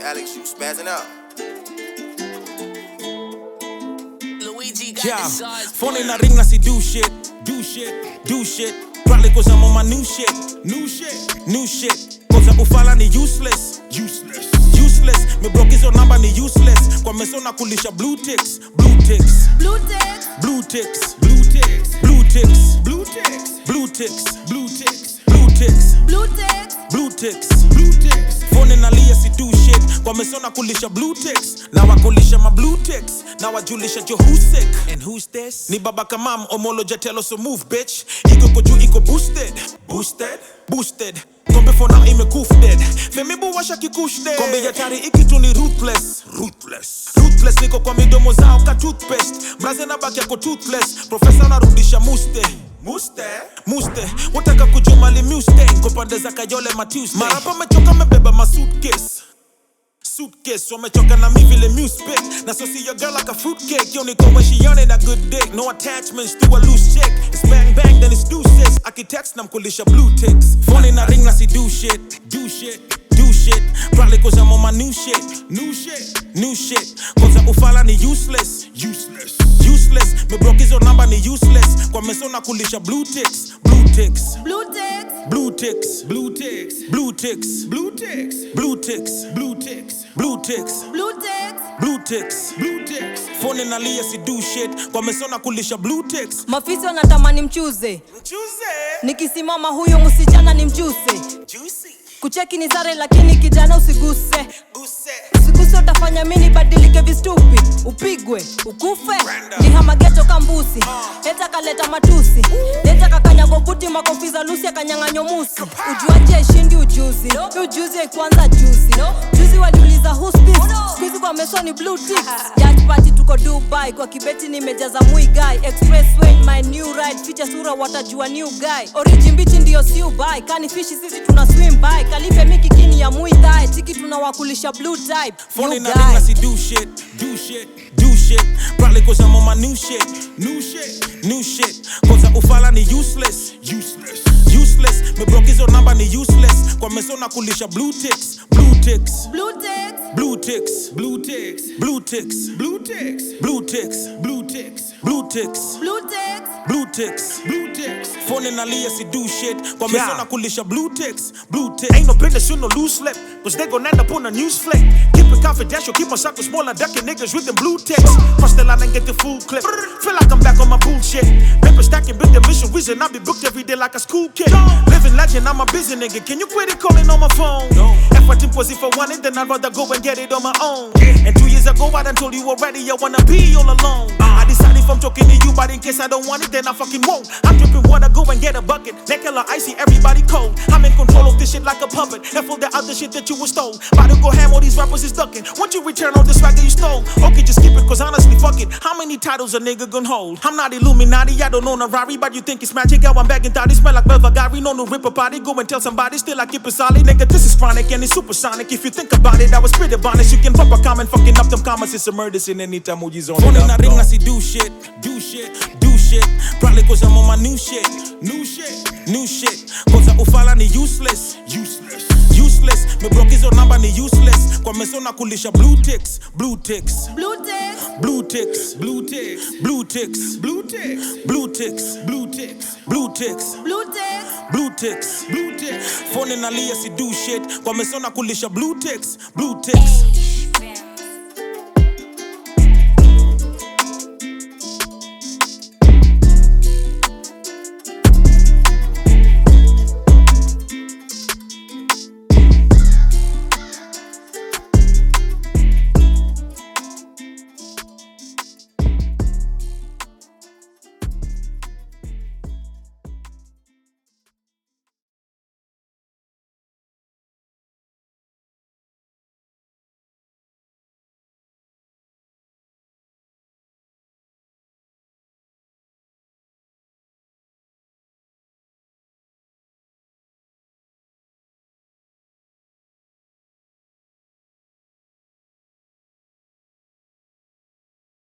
Alex, you spazzing out. Luigi got the size. Phone in the ring, I see do shit. Probably cause I'm on my new shit. Cause ufala ni useless. Me broke hizo namba ni useless. Kwa meso na kulisha blue ticks. Phone in Alia si do shit. Kwa meso na kulisha blue ticks. Now I kulisha my blue ticks. Now I julisha jo who's sick. And who's this? Ni baba kamam omolo jatelo so move bitch. Iko koju iko boosted. Kombe for now ime koof dead. Femi bu washa kikush dead. Kombe yatari ikitu ni ruthless. Niko kwa midomo zao ka toothpaste. Mraze na baki yako toothless. Professor narudisha muste. Wataka kujumali Mustang. Kopande za kayole Tuesday. Marapa mechoka mebeba ma suitcase. Wamechoka na mi vile music. Na so see your girl like a fruitcake. Yo niko when she on it a good dick. No attachments to a loose chick. It's bang bang then it's deuces. Akitext na mkulisha blue ticks. Phone in a ring na si do shit. Probably cause I'm on my new shit. Cause ufala ni useless. Me broke hizo namba ni useless. Kwa meso na kulisha blue ticks. Phone in Alia si do shit. Kwa meso na kulisha blue ticks. Mafisi wanatamani mchuze. Nikisimama huyo msichana ni mjuse. Kucheki ni sare lakini kijana usiguse. Usiguse utafanya mini badilike vistupi. Upigwe, ukufe. Jihama geto kambusi. Heta kaleta matusi. Heta kakanyago buti makofiza lusi ya kanyanganyo musi. Ujuaje shindi ujuzi. Ujuzi ya kwanza juzi. Juzi waliuliza who's this. Squeezy kwa meso ni blue ticks. Yacht party tuko Dubai. Kwa kibeti nimejaza mui guy. Expressway my new ride. Ficha sura watajua new guy. Origin bichi ndiyo siu buy. Kani fishi sisi tuna swim by. Kalife miki kini ya mui thai. Tiki tunawakulisha blue type. Phone in a ring, I see do shit. Probably cause I'm on my new shit. Cause ufala ni useless. Me broke hizo namba ni useless. Kwa meso na kulisha blue ticks. Phone in Alia si do shit. Kwa meso na kulisha blue ticks. Ain't no business you no loose slip. Cause they gon' end up on a news flick. Keep it confidential, keep my circle small and ducking niggas with them blue ticks. Cross the line and get the full clip. Feel like I'm back on my bullshit. Paper stacking, build the mission reason. I be booked every day like a school kid. Living legend, I'm a busy nigga. Can you quit it calling on my phone? If I think was if I want it, then I'd rather go and get it on my own. And 2 years ago, I done told you already I wanna be all alone. I decided if I'm talking to you, but in case I don't want it, then I fucking won't. I'm dripping water, go and get a bucket. Neck hella icy, everybody cold. I'm in control of this shit like a puppet. And for the other shit that you was stole. About to go ham, all these rappers is ducking. Once you return all the swag that you stole. Okay, just keep it, cause honestly, fuck it. How many titles a nigga gon' hold? I'm not Illuminati, I don't own a Rari, but you think it's magic. How I'm bagging thotty, smell like Belvagari. No ripper body, go and tell somebody, still I keep it solid. Nigga, this is chronic and it's supersonic. If you think about it, I was pretty honest. You can pop a comment, fucking up them comments. It's a murder scene anytime Uji's on. Phone in a ring, I see do shit. Probably cause I'm on my new shit. Cause ufala ni useless. Me broke hizo namba ni useless. Kwa meso na kulisha blue ticks. Phone in Alia si do shit. Kwa meso na kulisha blue ticks.